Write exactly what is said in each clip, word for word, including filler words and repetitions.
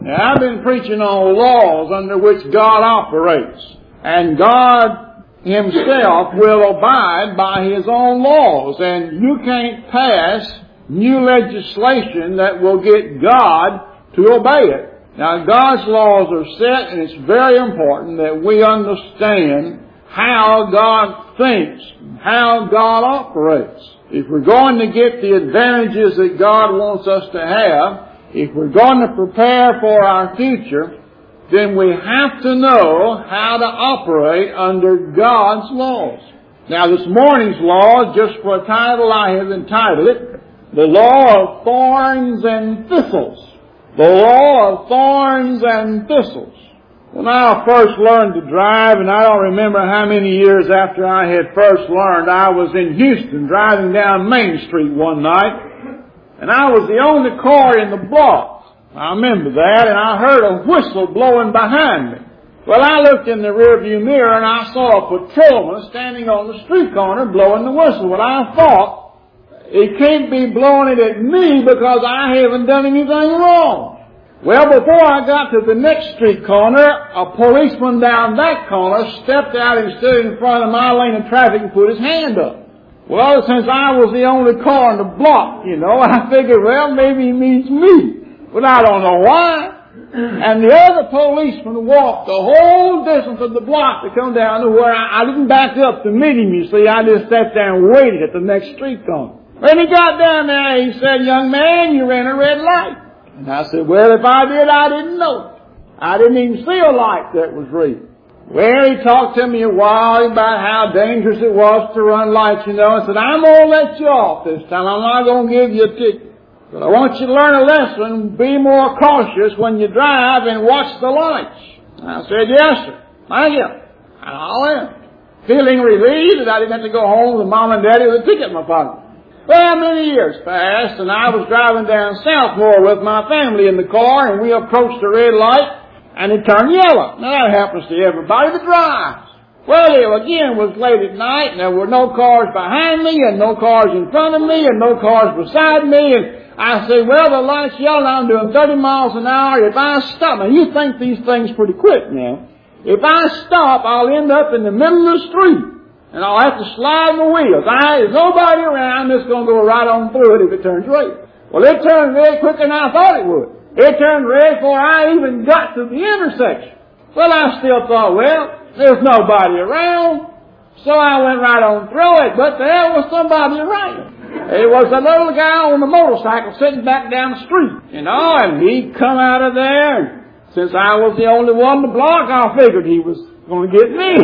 Now, I've been preaching on laws under which God operates. And God Himself will abide by His own laws. And you can't pass new legislation that will get God to obey it. Now, God's laws are set, and it's very important that we understand how God thinks, how God operates. If we're going to get the advantages that God wants us to have, if we're going to prepare for our future, then we have to know how to operate under God's laws. Now, this morning's law, just for a title, I have entitled it, The Law of Thorns and Thistles. The Law of Thorns and Thistles. When I first learned to drive, and I don't remember how many years after I had first learned, I was in Houston driving down Main Street one night, and I was the only car in the block. I remember that, and I heard a whistle blowing behind me. Well, I looked in the rearview mirror, and I saw a patrolman standing on the street corner blowing the whistle. Well, I thought, he can't be blowing it at me because I haven't done anything wrong. Well, before I got to the next street corner, a policeman down that corner stepped out and stood in front of my lane of traffic and put his hand up. Well, since I was the only car in the block, you know, I figured, well, maybe he means me. But I don't know why. And the other policeman walked the whole distance of the block to come down to where I, I didn't back up to meet him, you see. I just sat there and waited at the next street corner. When he got down there, he said, "Young man, you're in a red light." And I said, "Well, if I did, I didn't know it. I didn't even see a light that was red." Well, he talked to me a while about how dangerous it was to run lights, you know, and said, "I'm going to let you off this time. I'm not going to give you a ticket. But I want you to learn a lesson. Be more cautious when you drive and watch the lights." I said, "Yes, sir. Thank you." And I went, feeling relieved that I didn't have to go home with Mom and Daddy with a ticket in my pocket. Well, many years passed, and I was driving down Southmore with my family in the car, and we approached the red light, and it turned yellow. Now, that happens to everybody that drives. Well, it again was late at night, and there were no cars behind me, and no cars in front of me, and no cars beside me, and I said, "Well, the light's yellow, I'm doing thirty miles an hour. If I stop," now you think these things pretty quick now. "If I stop, I'll end up in the middle of the street, and I'll have to slide my wheels. I, there's nobody around that's going to go right on through it if it turns red." Well, it turned red quicker than I thought it would. It turned red before I even got to the intersection. Well, I still thought, well, there's nobody around. So I went right on through it, but there was somebody around. It was a little guy on a motorcycle sitting back down the street, you know, and he'd come out of there. And since I was the only one in the block, I figured he was going to get me.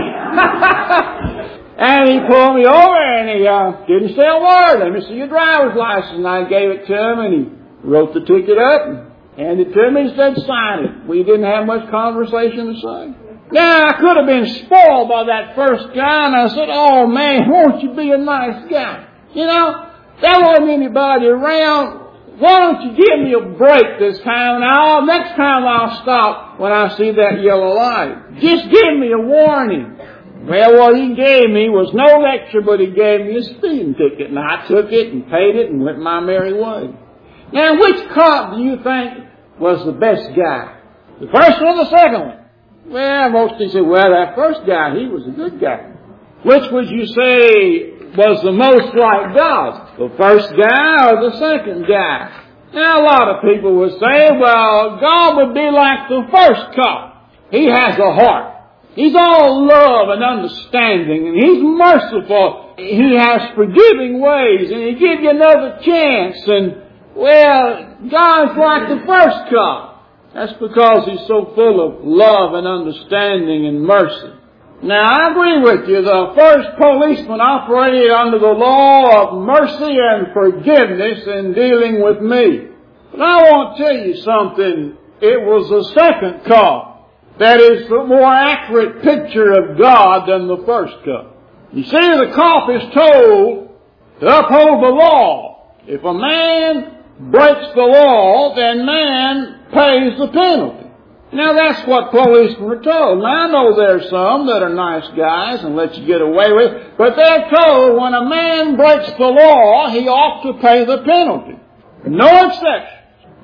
And he pulled me over, and he uh, didn't say a word. "Let me see your driver's license." And I gave it to him, and he wrote the ticket up and handed it to me and said, "Sign it." We didn't have much conversation to say. Now, I could have been spoiled by that first guy, and I said, "Oh, man, won't you be a nice guy? You know, there wasn't anybody around. Why don't you give me a break this time? Now, next time I'll stop when I see that yellow light. Just give me a warning." Well, what he gave me was no lecture, but he gave me a speeding ticket, and I took it and paid it and went my merry way. Now, which cop do you think was the best guy? The first one or the second one? Well, most people say, well, that first guy, he was a good guy. Which would you say was the most like God? The first guy or the second guy? Now, a lot of people would say, well, God would be like the first cop. He has a heart. He's all love and understanding, and He's merciful. He has forgiving ways, and He gives you another chance. And, well, God's like the first cop. That's because He's so full of love and understanding and mercy. Now, I agree with you. The first policeman operated under the law of mercy and forgiveness in dealing with me. But I want to tell you something. It was the second cop that is the more accurate picture of God than the first cop. You see, the cop is told to uphold the law. If a man breaks the law, then man pays the penalty. Now, that's what policemen are told. Now, I know there's some that are nice guys and let you get away with it, but they're told when a man breaks the law, he ought to pay the penalty. No exceptions.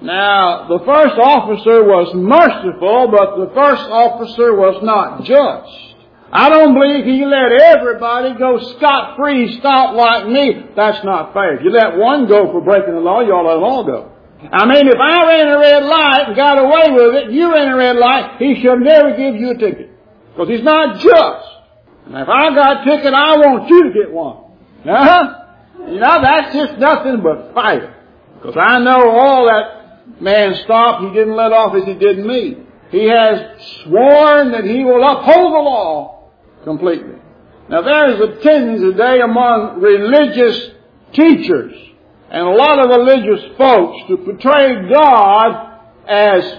Now, the first officer was merciful, but the first officer was not just. I don't believe he let everybody go scot-free, stop like me. That's not fair. If you let one go for breaking the law, you ought to let them all go. I mean, if I ran a red light and got away with it, you ran a red light, he should never give you a ticket. Because he's not just. And if I got a ticket, I want you to get one. Uh-huh. You know, that's just nothing but fire. Because I know all that man stopped, he didn't let off as he did me. He has sworn that he will uphold the law completely. Now there is a tendency today among religious teachers and a lot of religious folks to portray God as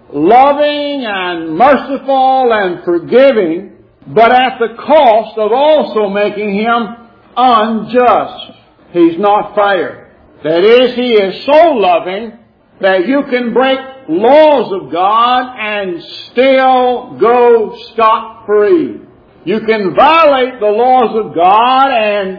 loving and merciful and forgiving, but at the cost of also making Him unjust. He's not fair. That is, He is so loving that you can break laws of God and still go scot-free. You can violate the laws of God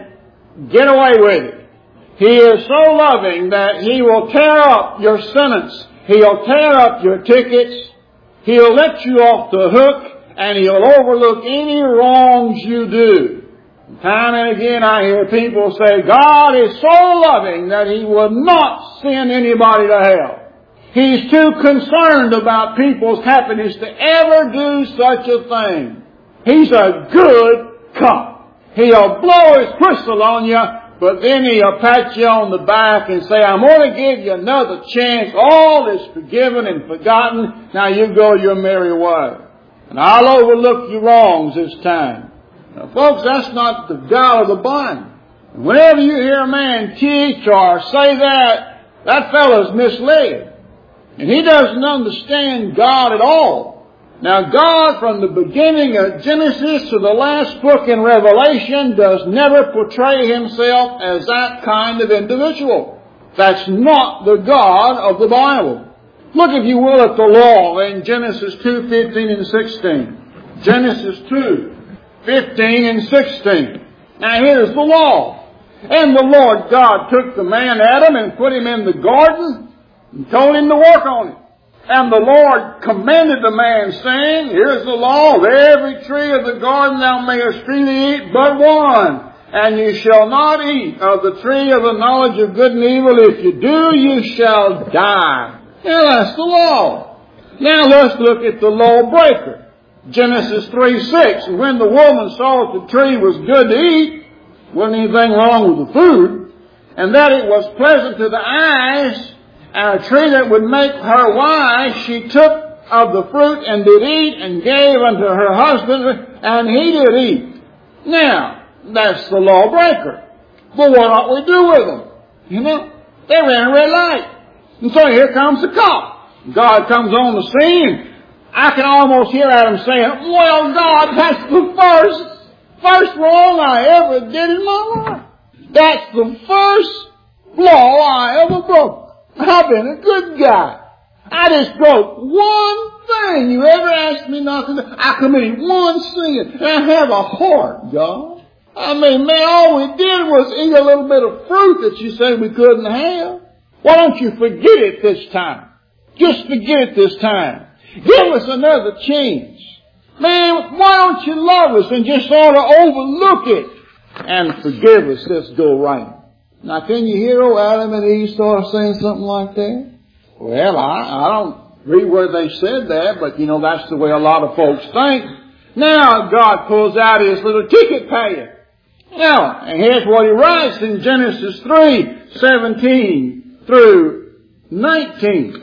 and get away with it. He is so loving that He will tear up your sentence. He'll tear up your tickets. He'll let you off the hook, and He'll overlook any wrongs you do. Time and again I hear people say, God is so loving that He would not send anybody to hell. He's too concerned about people's happiness to ever do such a thing. He's a good cop. He'll blow His whistle on you, but then He'll pat you on the back and say, I'm going to give you another chance. All is forgiven and forgotten. Now you go your merry way. And I'll overlook your wrongs this time. Now, folks, that's not the God of the Bible. And whenever you hear a man teach or say that, that fellow's misled. And he doesn't understand God at all. Now, God, from the beginning of Genesis to the last book in Revelation, does never portray Himself as that kind of individual. That's not the God of the Bible. Look, if you will, at the law in Genesis two, fifteen and sixteen. Genesis two, fifteen and sixteen. Now, here's the law. And the Lord God took the man Adam and put him in the garden and told him to work on it. And the Lord commanded the man, saying, here's the law, of every tree of the garden thou mayest freely eat, but one. And you shall not eat of the tree of the knowledge of good and evil. If you do, you shall die. Yeah, that's the law. Now let's look at the lawbreaker. Genesis three six. And when the woman saw that the tree was good to eat, wasn't anything wrong with the food, and that it was pleasant to the eyes, and a tree that would make her wise, she took of the fruit and did eat, and gave unto her husband, and he did eat. Now, that's the lawbreaker. But what ought we do with them? You know, they ran a red light. And so here comes the cop. God comes on the scene. I can almost hear Adam saying, well, God, that's the first, first wrong I ever did in my life. That's the first law I ever broke. I've been a good guy. I just broke one thing you ever asked me not to do. I committed one sin. And I have a heart, God. I mean, man, all we did was eat a little bit of fruit that you said we couldn't have. Why don't you forget it this time? Just forget it this time. Give us another chance. Man, why don't you love us and just sort of overlook it and forgive us? Let's go right. Now, can you hear old Adam and Eve sort of saying something like that? Well, I, I don't read where they said that, but, you know, that's the way a lot of folks think. Now, God pulls out His little ticket payer. Now, and here's what He writes in Genesis three, seventeen through nineteen.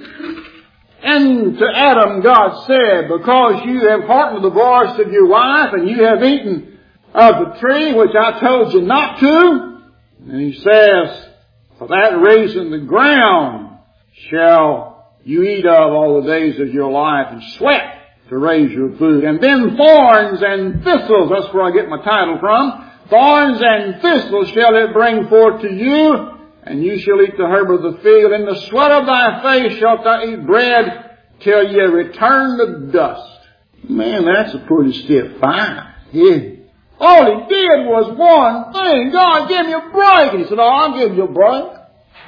And to Adam God said, because you have hearkened to the voice of your wife, and you have eaten of the tree which I told you not to, and He says, for that reason the ground shall you eat of all the days of your life, and sweat to raise your food. And then thorns and thistles, that's where I get my title from, thorns and thistles shall it bring forth to you, and you shall eat the herb of the field. In the sweat of thy face shalt thou eat bread till ye return to dust. Man, that's a pretty stiff fine. Yeah. All He did was one thing. God, give me a break. And He said, oh, I'll give you a break.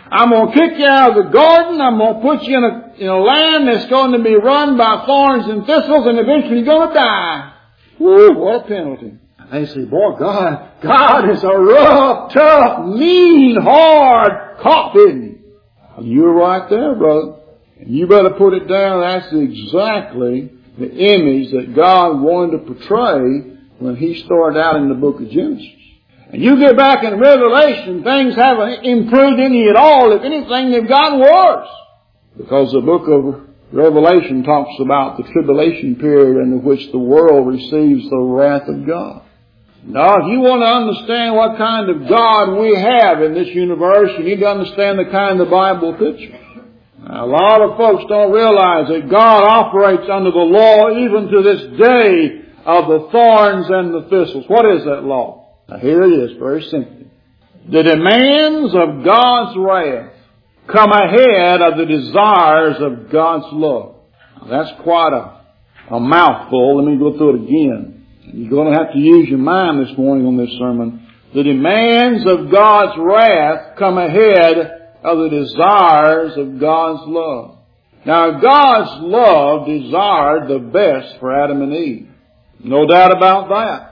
I'm going to kick you out of the garden. I'm going to put you in a, in a land that's going to be run by thorns and thistles, and eventually you're going to die. Woo, what a penalty. They say, boy, God, God is a rough, tough, mean, hard cop, isn't he? You're right there, brother. And you better put it down. That's exactly the image that God wanted to portray when He started out in the book of Genesis. And you get back in Revelation, things haven't improved any at all. If anything, they've gotten worse. Because the book of Revelation talks about the tribulation period in which the world receives the wrath of God. Now, if you want to understand what kind of God we have in this universe, you need to understand the kind of Bible picture. Now, a lot of folks don't realize that God operates under the law even to this day of the thorns and the thistles. What is that law? Now, here it is, very simply. The demands of God's wrath come ahead of the desires of God's love. Now, that's quite a, a mouthful. Let me go through it again. You're going to have to use your mind this morning on this sermon. The demands of God's wrath come ahead of the desires of God's love. Now, God's love desired the best for Adam and Eve. No doubt about that.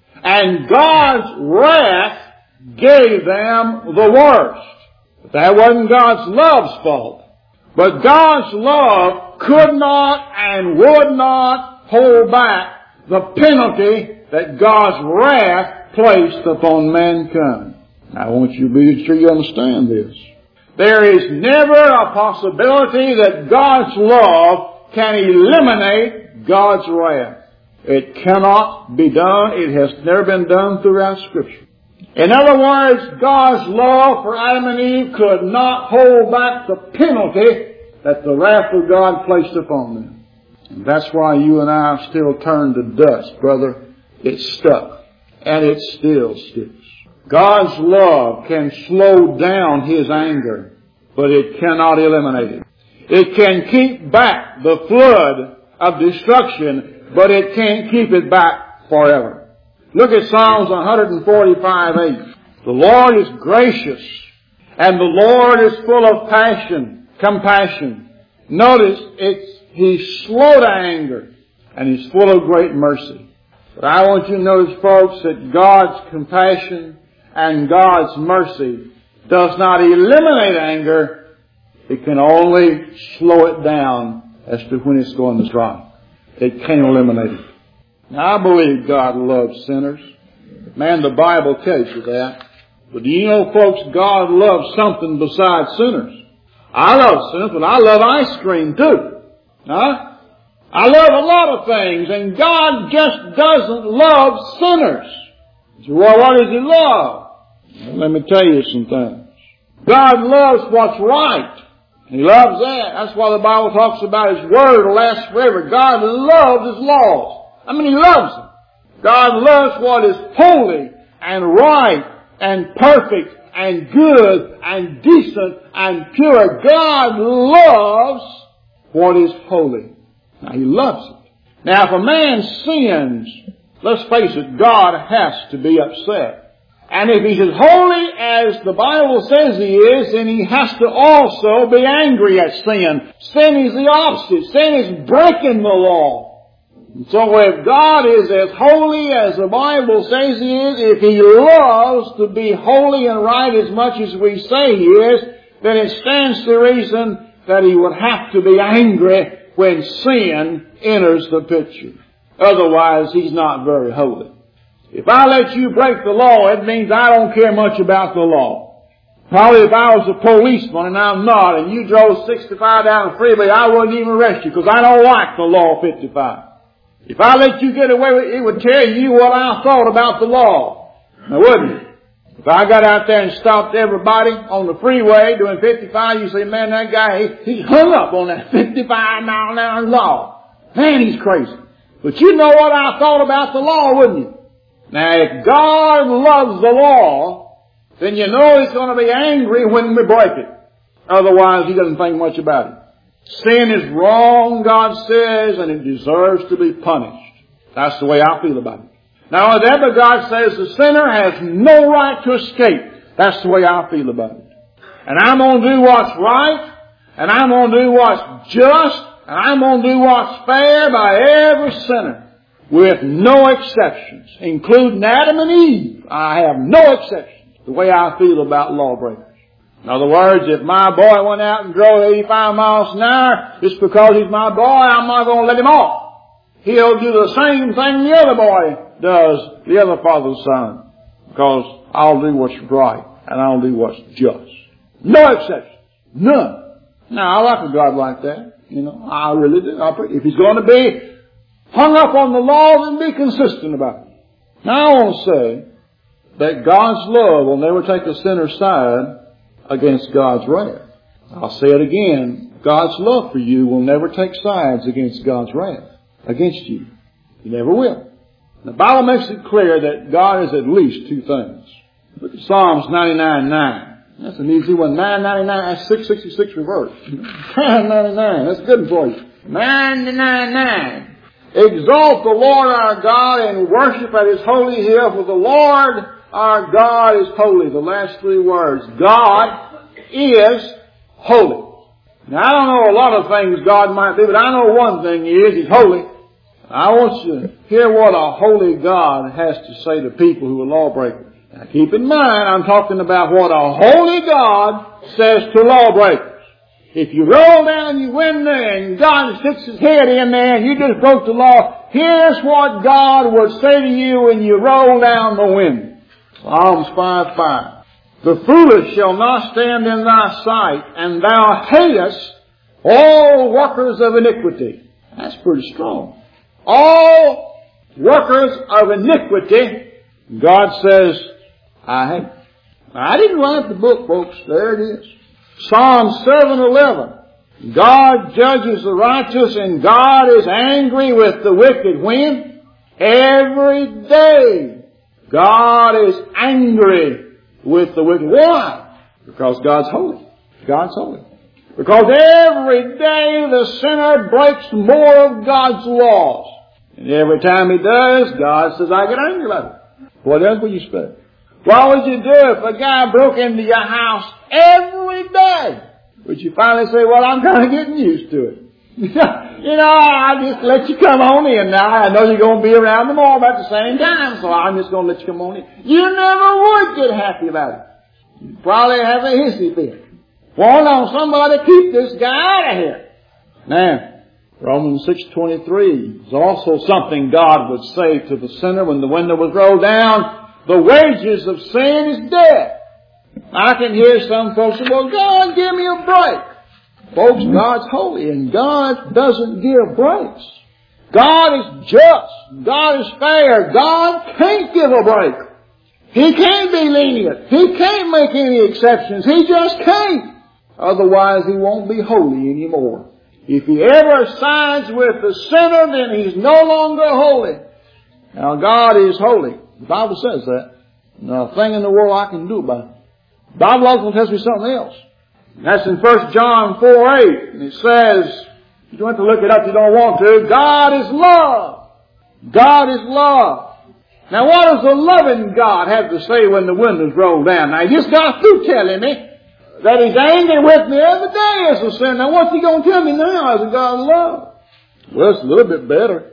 And God's wrath gave them the worst. But that wasn't God's love's fault. But God's love could not and would not hold back the penalty that God's wrath placed upon mankind. I want you to be sure you understand this. There is never a possibility that God's love can eliminate God's wrath. It cannot be done. It has never been done throughout Scripture. In other words, God's love for Adam and Eve could not hold back the penalty that the wrath of God placed upon them. And that's why you and I are still turned to dust, brother. It's stuck. And it still sticks. God's love can slow down His anger, but it cannot eliminate it. It can keep back the flood of destruction, but it can't keep it back forever. Look at Psalms one forty-five eight. The Lord is gracious, and the Lord is full of passion, compassion. Notice, it's He's slow to anger, and He's full of great mercy. But I want you to notice, folks, that God's compassion and God's mercy does not eliminate anger. It can only slow it down as to when it's going to strike. It can't eliminate it. Now, I believe God loves sinners. Man, the Bible tells you that. But do you know, folks, God loves something besides sinners. I love sinners, but I love ice cream too. Huh? I love a lot of things, and God just doesn't love sinners. So, well, what does He love? Well, let me tell you some things. God loves what's right. He loves that. That's why the Bible talks about His Word will last forever. God loves His laws. I mean, He loves them. God loves what is holy and right and perfect and good and decent and pure. God loves what is holy. Now, He loves it. Now, if a man sins, let's face it, God has to be upset. And if he's as holy as the Bible says he is, then he has to also be angry at sin. Sin is the opposite. Sin is breaking the law. And so if God is as holy as the Bible says He is, if He loves to be holy and right as much as we say He is, then it stands to reason that He would have to be angry when sin enters the picture. Otherwise, He's not very holy. If I let you break the law, it means I don't care much about the law. Probably if I was a policeman, and I'm not, and you drove sixty-five down the freeway, I wouldn't even arrest you because I don't like the law fifty-five. If I let you get away with it, it would tell you what I thought about the law. Now, wouldn't it? If I got out there and stopped everybody on the freeway doing fifty-five, you say, man, that guy, he, he's hung up on that fifty-five mile an hour law. Man, he's crazy. But you know what I thought about the law, wouldn't you? Now, if God loves the law, then you know He's going to be angry when we break it. Otherwise, He doesn't think much about it. Sin is wrong, God says, and it deserves to be punished. That's the way I feel about it. Now, whatever God says the sinner has no right to escape, that's the way I feel about it. and I'm going to do what's right, and I'm going to do what's just, and I'm going to do what's fair by every sinner, with no exceptions, including Adam and Eve. I have no exceptions the way I feel about lawbreakers. In other words, if my boy went out and drove eighty-five miles an hour, just because he's my boy, I'm not going to let him off. He'll do the same thing the other boy does, the other father's son, because I'll do what's right and I'll do what's just. No exceptions. None. Now, I like a God like that. You know, I really do. I pray. If he's going to be hung up on the law, then be consistent about it. Now, I want to say that God's love will never take a sinner's side against God's wrath. I'll say it again. God's love for you will never take sides against God's wrath against you. He never will. The Bible makes it clear that God is at least two things. Look at Psalms ninety-nine nine. That's an easy one. nine ninety-nine, that's six sixty-six reverse. nine ninety-nine, that's good for you. ninety-nine nine. Exalt the Lord our God and worship at His holy hill, for the Lord our God is holy. The last three words. God is holy. Now, I don't know a lot of things God might do, but I know one thing He is. He's holy. I want you to hear what a holy God has to say to people who are lawbreakers. Now, keep in mind, I'm talking about what a holy God says to lawbreakers. If you roll down, you win there, and God sticks His head in there, and you just broke the law, here's what God would say to you when you roll down the wind. Psalms five five. The foolish shall not stand in thy sight, and thou hatest all workers of iniquity. That's pretty strong. All workers of iniquity, God says, I hate. I didn't write the book, folks. There it is. Psalm seven eleven. God judges the righteous, and God is angry with the wicked. When? Every day. God is angry with the wicked. Why? Because God's holy. God's holy. Because every day the sinner breaks more of God's laws. And every time he does, God says, I get angry with him. What else would you expect? What would you do if a guy broke into your house every day? Would you finally say, well, I'm kind of getting used to it? You know, I'll just let you come on in now. I know you're going to be around tomorrow at the same time, so I'm just going to let you come on in. You never would get happy about it. You'd probably have a hissy fit. Well, now, somebody keep this guy out of here. Now, Romans six twenty-three is also something God would say to the sinner when the window was rolled down. The wages of sin is death. I can hear some folks say, well, God, give me a break. Folks, God's holy, and God doesn't give breaks. God is just. God is fair. God can't give a break. He can't be lenient. He can't make any exceptions. He just can't. Otherwise, He won't be holy anymore. If He ever sides with the sinner, then He's no longer holy. Now, God is holy. The Bible says that. Not a thing in the world I can do about it. The Bible also tells me something else. And that's in First John four eight. And it says, you don't have to look it up if you don't want to, God is love. God is love. Now, what does a loving God have to say when the windows roll down? Now, He just got through telling me that He's angry with me every day as a sinner. Now, what's He going to tell me now as a God of love? Well, it's a little bit better.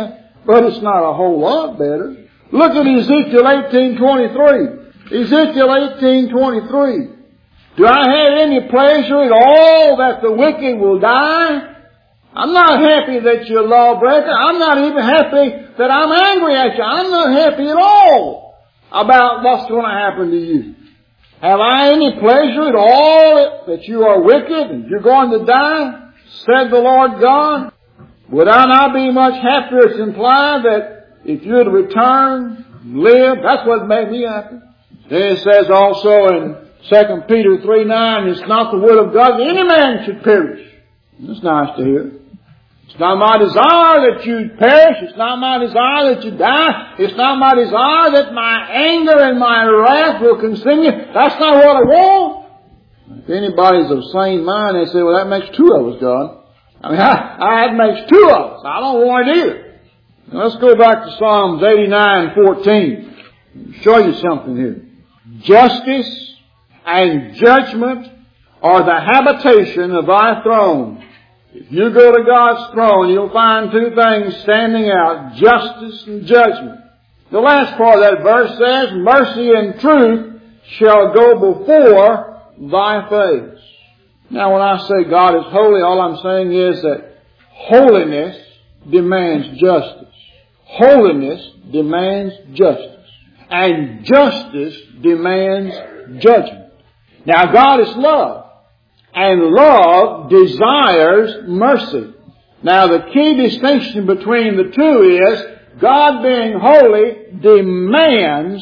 But it's not a whole lot better. Look at Ezekiel eighteen twenty-three. Ezekiel eighteen twenty-three. Do I have any pleasure at all that the wicked will die? I'm not happy that you're a lawbreaker. I'm not even happy that I'm angry at you. I'm not happy at all about what's going to happen to you. Have I any pleasure at all that you are wicked and you're going to die? Said the Lord God. Would I not be much happier? It's implied that if you would return, live, that's what made me happy. Then it says also in Second Peter three nine, it's not the will of God that any man should perish. That's nice to hear. It's not my desire that you perish. It's not my desire that you die. It's not my desire that my anger and my wrath will consume you. That's not what I want. If anybody's of sane mind, they say, well, that makes two of us, God. I mean, I, I, that makes two of us. I don't want it either. Now, let's go back to Psalms eighty-nine fourteen. I'll show you something here. Justice and judgment are the habitation of thy throne. If you go to God's throne, you'll find two things standing out, justice and judgment. The last part of that verse says, mercy and truth shall go before thy face. Now when I say God is holy, all I'm saying is that holiness demands justice. Holiness demands justice. And justice demands judgment. Now God is love. And love desires mercy. Now the key distinction between the two is God being holy demands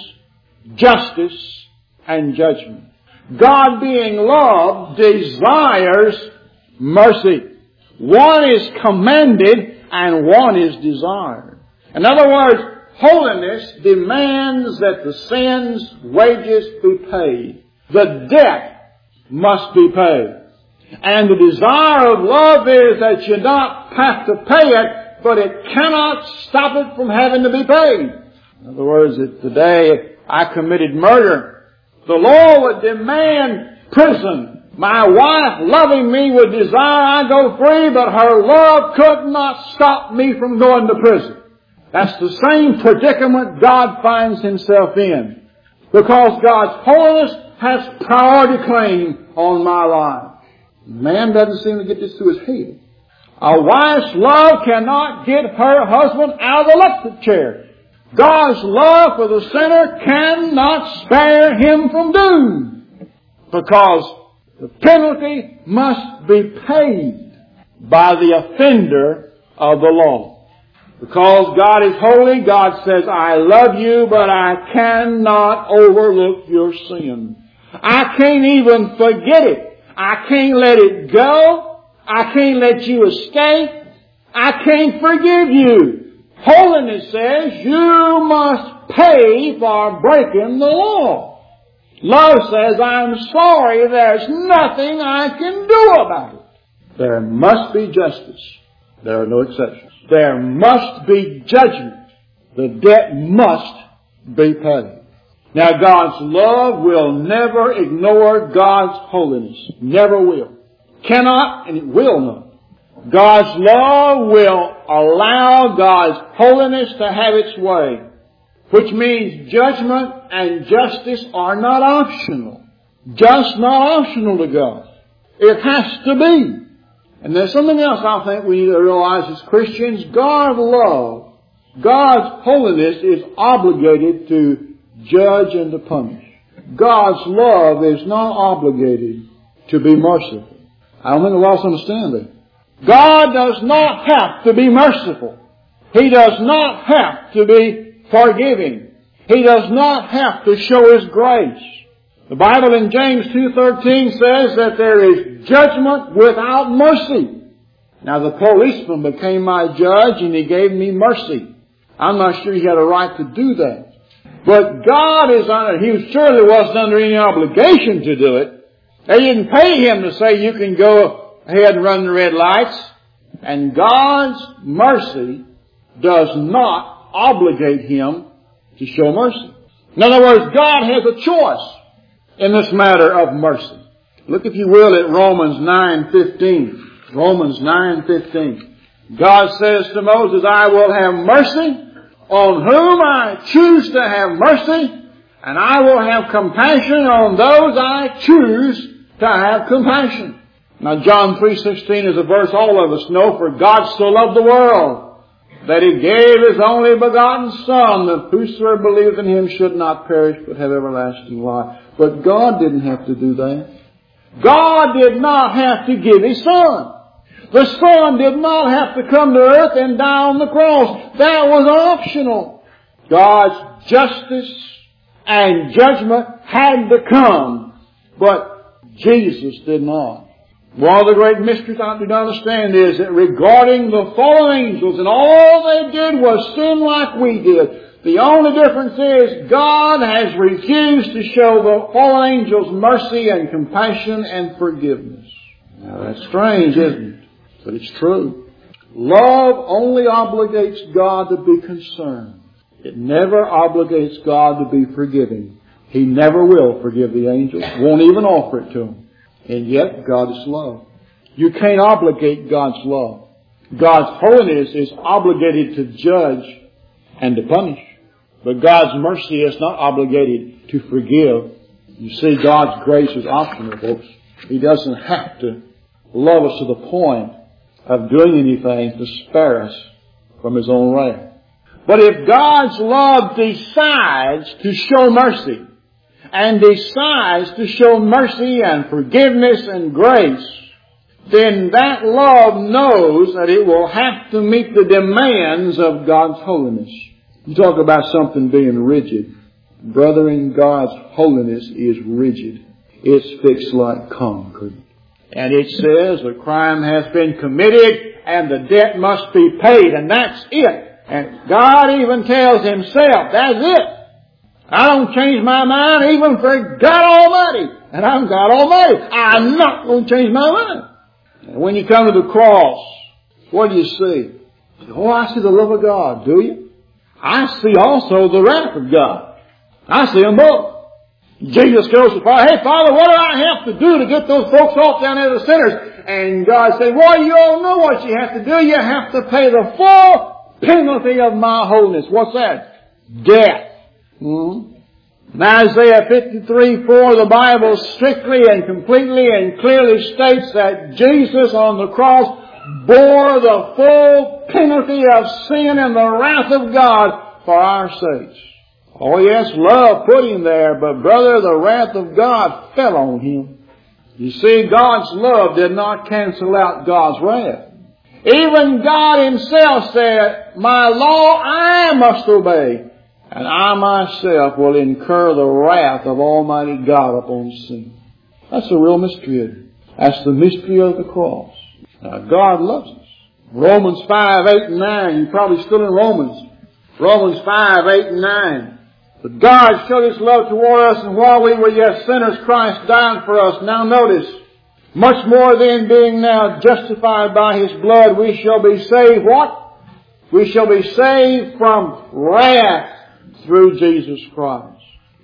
justice and judgment. God being love desires mercy. One is commanded and one is desired. In other words, holiness demands that the sin's wages be paid. The debt must be paid. And the desire of love is that you not have to pay it, but it cannot stop it from having to be paid. In other words, if today I committed murder, the law would demand prison. My wife, loving me, would desire I go free, but her love could not stop me from going to prison. That's the same predicament God finds Himself in, because God's holiness has priority claim on my life. Man doesn't seem to get this through his head. A wife's love cannot get her husband out of the electric chair. God's love for the sinner cannot spare him from doom, because the penalty must be paid by the offender of the law. Because God is holy, God says, I love you, but I cannot overlook your sin. I can't even forget it. I can't let it go. I can't let you escape. I can't forgive you. Holiness says you must pay for breaking the law. Love says, I'm sorry, there's nothing I can do about it. There must be justice. There are no exceptions. There must be judgment. The debt must be paid. Now God's love will never ignore God's holiness. Never will. Cannot and it will not. God's love will allow God's holiness to have its way. Which means judgment and justice are not optional. Just not optional to God. It has to be. And there's something else I think we need to realize as Christians. God's love, God's holiness is obligated to judge and to punish. God's love is not obligated to be merciful. I don't think a lot of us understand that. God does not have to be merciful. He does not have to be forgiving. He does not have to show His grace. The Bible in James two thirteen says that there is judgment without mercy. Now the policeman became my judge and he gave me mercy. I'm not sure he had a right to do that. But God is under, He surely wasn't under any obligation to do it. They didn't pay Him to say you can go ahead and run the red lights. And God's mercy does not obligate Him to show mercy. In other words, God has a choice in this matter of mercy. Look, if you will, at Romans nine fifteen. Romans nine fifteen. God says to Moses, I will have mercy on whom I choose to have mercy, and I will have compassion on those I choose to have compassion. Now John three sixteen is a verse all of us know, for God so loved the world that He gave His only begotten Son, that whosoever believeth in Him should not perish but have everlasting life. But God didn't have to do that. God did not have to give His Son. The Son did not have to come to earth and die on the cross. That was optional. God's justice and judgment had to come, but Jesus did not. One of the great mysteries I do not understand is that regarding the fallen angels, and all they did was sin like we did. The only difference is God has refused to show the fallen angels mercy and compassion and forgiveness. Now that's strange, isn't it? But it's true. Love only obligates God to be concerned. It never obligates God to be forgiving. He never will forgive the angels. Won't even offer it to them. And yet God is love. You can't obligate God's love. God's holiness is obligated to judge and to punish. But God's mercy is not obligated to forgive. You see, God's grace is optional, folks. He doesn't have to love us to the point of doing anything to spare us from His own wrath. But if God's love decides to show mercy, and decides to show mercy and forgiveness and grace, then that love knows that it will have to meet the demands of God's holiness. You talk about something being rigid. Brethren, God's holiness is rigid. It's fixed like concrete. And it says the crime has been committed and the debt must be paid, and that's it. And God even tells Himself, that's it. I don't change my mind even for God Almighty. And I'm God Almighty. I'm not going to change my mind. And when you come to the cross, what do you see? Oh, I see the love of God. Do you? I see also the wrath of God. I see them both. Jesus goes to Father, hey Father, what do I have to do to get those folks off down there, the sinners? And God said, well, you all know what you have to do. You have to pay the full penalty of my holiness. What's that? Death. Hmm? In Isaiah fifty-three four, the Bible strictly and completely and clearly states that Jesus on the cross bore the full penalty of sin and the wrath of God for our sakes. Oh yes, love put Him there, but brother, the wrath of God fell on Him. You see, God's love did not cancel out God's wrath. Even God Himself said, my law I must obey, and I myself will incur the wrath of Almighty God upon sin. That's a real mystery. That's the mystery of the cross. Now, God loves us. Romans five, eight, and nine. You're probably still in Romans. Romans five, eight, and nine. But God showed His love toward us, and while we were yet sinners, Christ died for us. Now notice, much more than being now justified by His blood, we shall be saved. What? We shall be saved from wrath through Jesus Christ.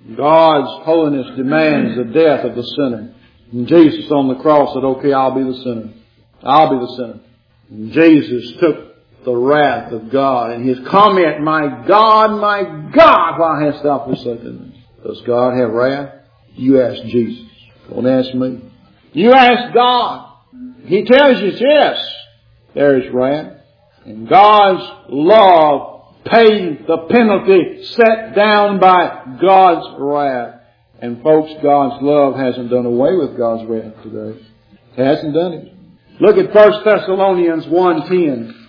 God's holiness demands the death of the sinner. And Jesus on the cross said, okay, I'll be the sinner. I'll be the sinner. And Jesus took the wrath of God. And His comment, my God, my God, why hast thou forsaken me? Does God have wrath? You ask Jesus. Don't ask me. You ask God. He tells you, yes, there is wrath. And God's love paid the penalty set down by God's wrath. And folks, God's love hasn't done away with God's wrath today. It hasn't done it. Look at First Thessalonians one ten.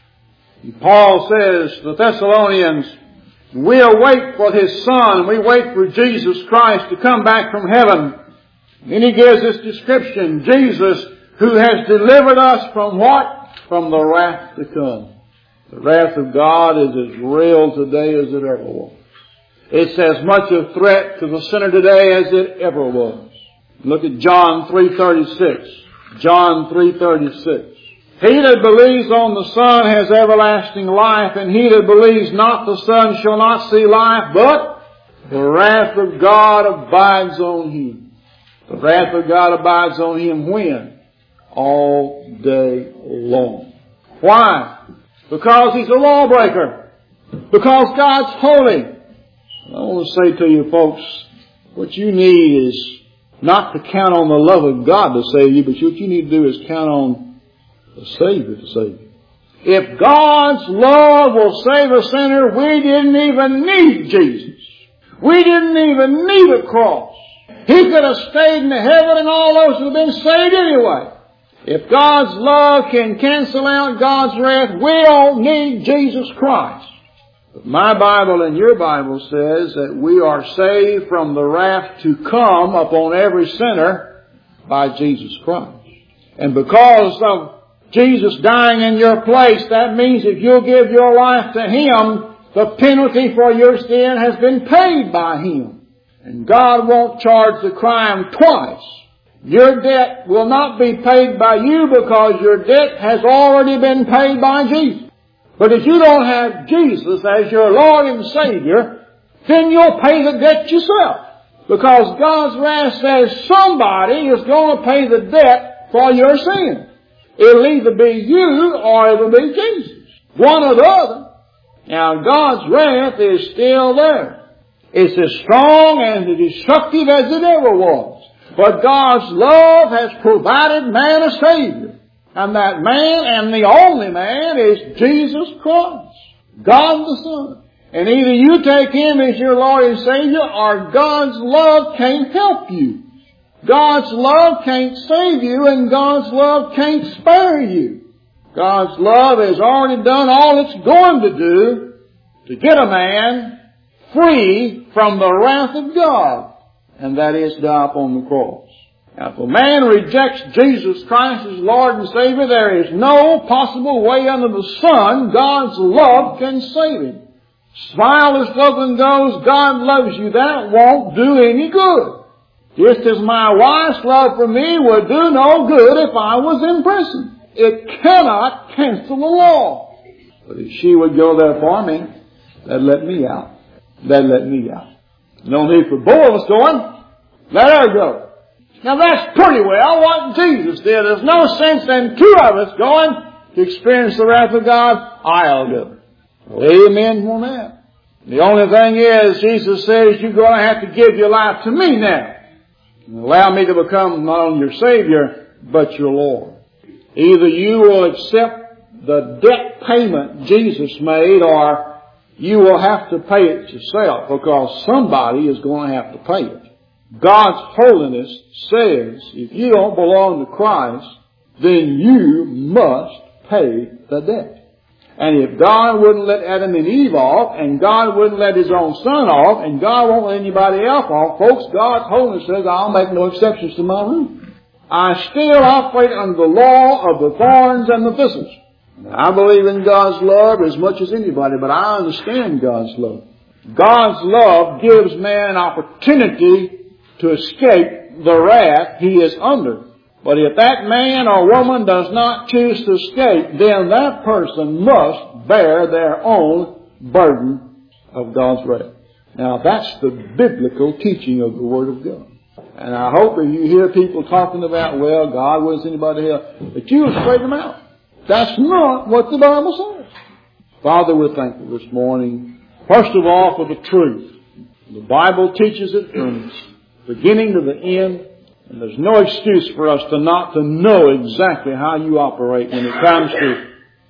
Paul says, the Thessalonians, we await for His Son. We wait for Jesus Christ to come back from heaven. And he gives this description. Jesus, who has delivered us from what? From the wrath to come. The wrath of God is as real today as it ever was. It's as much a threat to the sinner today as it ever was. Look at John three thirty-six. John three thirty-six. He that believes on the Son has everlasting life, and he that believes not the Son shall not see life, but the wrath of God abides on him. The wrath of God abides on him when? All day long. Why? Because he's a lawbreaker. Because God's holy. I want to say to you folks, what you need is not to count on the love of God to save you, but what you need to do is count on the Savior to save you. If God's love will save a sinner, we didn't even need Jesus. We didn't even need a cross. He could have stayed in heaven and all those would have been saved anyway. If God's love can cancel out God's wrath, we don't need Jesus Christ. But my Bible and your Bible says that we are saved from the wrath to come upon every sinner by Jesus Christ. And because of Jesus dying in your place, that means if you'll give your life to Him, the penalty for your sin has been paid by Him. And God won't charge the crime twice. Your debt will not be paid by you because your debt has already been paid by Jesus. But if you don't have Jesus as your Lord and Savior, then you'll pay the debt yourself. Because God's wrath says somebody is going to pay the debt for your sin. It'll either be you or it'll be Jesus. One or the other. Now God's wrath is still there. It's as strong and as destructive as it ever was. But God's love has provided man a Savior. And that man, and the only man, is Jesus Christ, God the Son. And either you take Him as your Lord and Savior, or God's love can't help you. God's love can't save you, and God's love can't spare you. God's love has already done all it's going to do to get a man free from the wrath of God, and that is die upon the cross. Now, if a man rejects Jesus Christ as Lord and Savior, there is no possible way under the sun God's love can save him. As far as love goes, God loves you. That won't do any good. Just as my wife's love for me would do no good if I was in prison. It cannot cancel the law. But if she would go there for me, that'd let me out. That'd let me out. No need for both of us going. Let her go. Now that's pretty well what Jesus did. There's no sense in two of us going to experience the wrath of God. I'll do it. Well, amen on that. The only thing is, Jesus says, you're going to have to give your life to me now. And allow me to become not only your Savior, but your Lord. Either you will accept the debt payment Jesus made, or you will have to pay it yourself, because somebody is going to have to pay it. God's holiness says, if you don't belong to Christ, then you must pay the debt. And if God wouldn't let Adam and Eve off, and God wouldn't let His own Son off, and God won't let anybody else off, folks, God's holiness says, I'll make no exceptions to my rule. I still operate under the law of the thorns and the thistles. Now, I believe in God's love as much as anybody, but I understand God's love. God's love gives man an opportunity to escape the wrath he is under. But if that man or woman does not choose to escape, then that person must bear their own burden of God's wrath. Now that's the biblical teaching of the Word of God. And I hope if you hear people talking about, well, God wills anybody else, that you will straighten them out. That's not what the Bible says. Father, we're thankful this morning, first of all, for the truth. The Bible teaches it from beginning to the end. And there's no excuse for us to not to know exactly how you operate when it comes to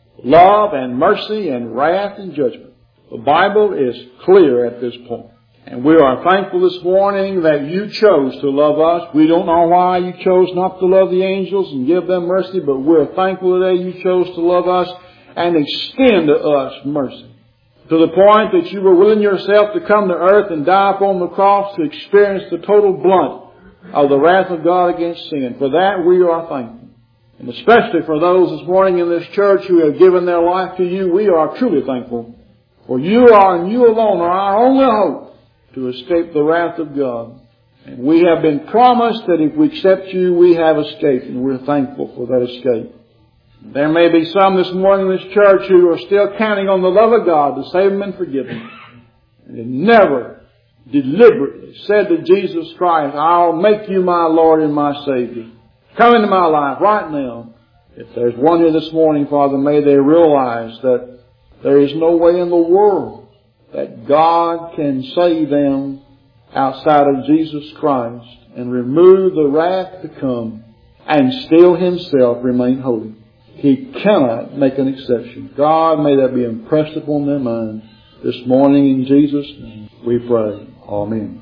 love and mercy and wrath and judgment. The Bible is clear at this point. And we are thankful this morning that you chose to love us. We don't know why you chose not to love the angels and give them mercy, but we're thankful today you chose to love us and extend to us mercy. To the point that you were willing yourself to come to earth and die upon the cross to experience the total blunt of the wrath of God against sin. For that we are thankful. And especially for those this morning in this church who have given their life to you, we are truly thankful. For you are and you alone are our only hope to escape the wrath of God. And we have been promised that if we accept you, we have escaped, and we're thankful for that escape. There may be some this morning in this church who are still counting on the love of God to save them and forgive them. And they never deliberately said to Jesus Christ, I'll make you my Lord and my Savior. Come into my life right now. If there's one here this morning, Father, may they realize that there is no way in the world that God can save them outside of Jesus Christ and remove the wrath to come and still Himself remain holy. He cannot make an exception. God, may that be impressed upon their minds this morning in Jesus' name. We pray. Amen.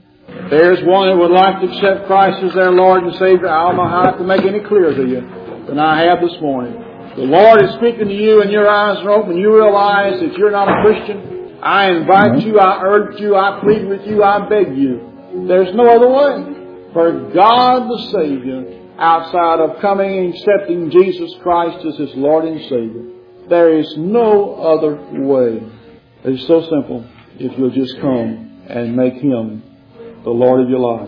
If there's one who would like to accept Christ as their Lord and Savior, I don't know how to make any clearer to you than I have this morning. The Lord is speaking to you and your eyes are open. You realize that you're not a Christian. I invite you, I urge you, I plead with you, I beg you. There's no other way for God the Savior outside of coming and accepting Jesus Christ as His Lord and Savior. There is no other way. It's so simple if you'll just come and make Him the Lord of your life.